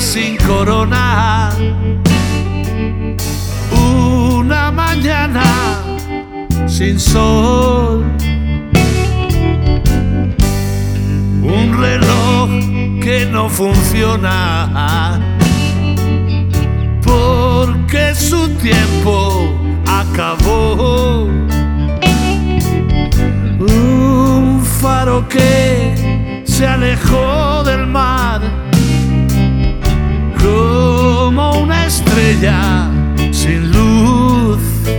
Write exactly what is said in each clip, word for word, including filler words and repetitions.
sin corona. Una mañana sin sol. Un reloj que no funciona porque su tiempo acabó. Un faro que se alejó del mar como una estrella sin luz.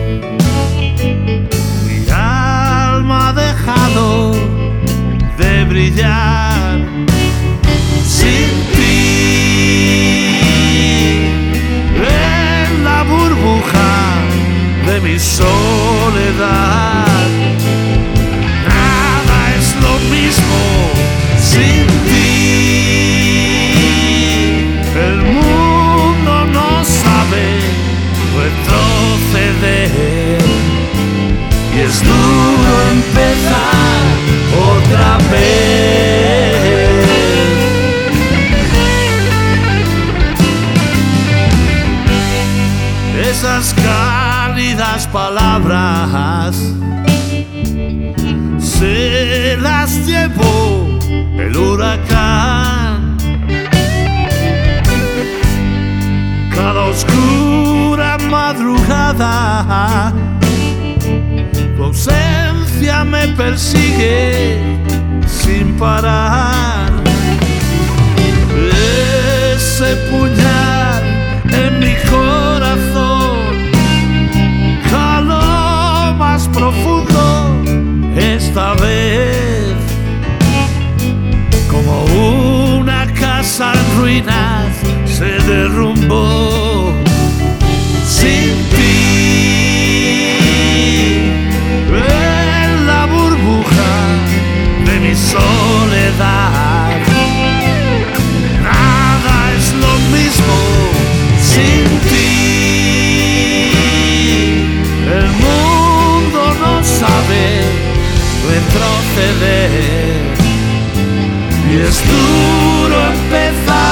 Mi alma ha dejado de brillar sin ti. En la burbuja de mi soledad, nada es lo mismo sin ti. El mundo no sabe retroceder y es duro empezar otra vez. Esas cálidas palabras se las llevó el huracán. Cada oscura madrugada tu ausencia me persigue sin parar. Ese puñal en mi corazón caló más profundo esta vez. Como una casa en ruinas se derrumbó sin ti. En la burbuja de mi soledad, nada es lo mismo sin ti. El mundo no sabe retroceder y es duro empezar.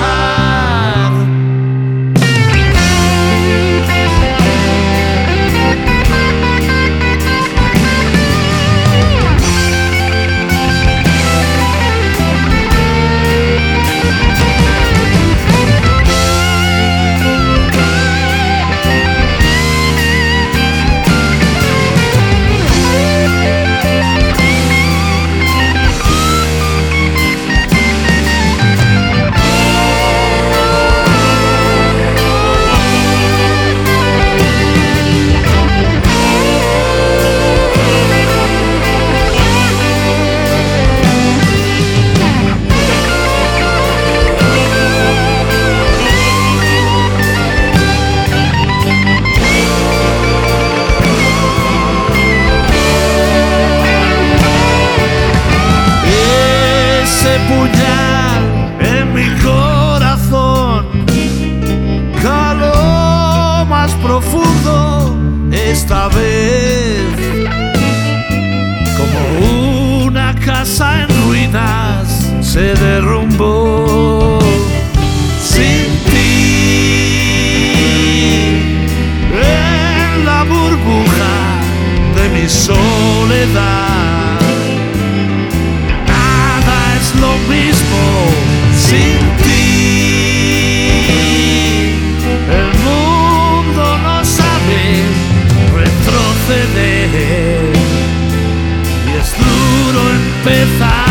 Puñal en mi corazón caló más profundo esta vez. Como una casa en ruinas se derrumbó sin ti. En la burbuja de mi soledad, lo mismo sin ti. El mundo no sabe retroceder y es duro empezar.